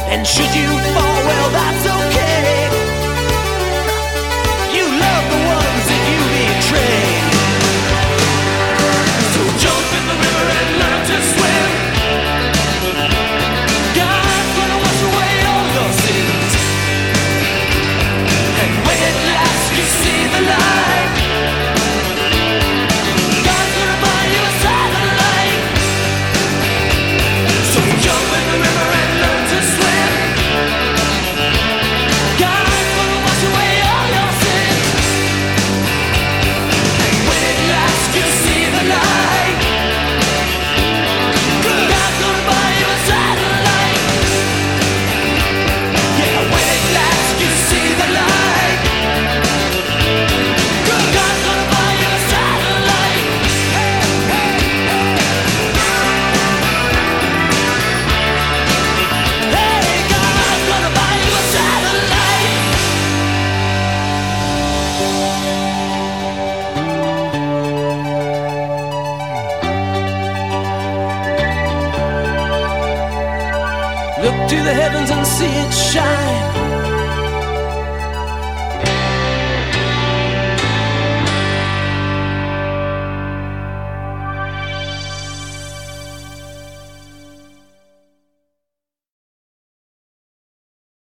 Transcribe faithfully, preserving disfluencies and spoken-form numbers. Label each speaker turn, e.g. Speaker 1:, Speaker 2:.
Speaker 1: And should you fall, well, that's okay. You love the ones that you betray. So jump in the river and learn to swim. God's gonna wash away all your sins. And when at last you see the light, God's gonna buy you a satellite. So jump in the river and learn to swim. God's gonna wash away all your sins. And when at last you see the light, God's gonna buy you a satellite. Yeah, when at last you see the light, God's gonna buy you a satellite. Hey, hey, hey. Hey, God's gonna buy you a satellite. Look to the heavens and see it shine.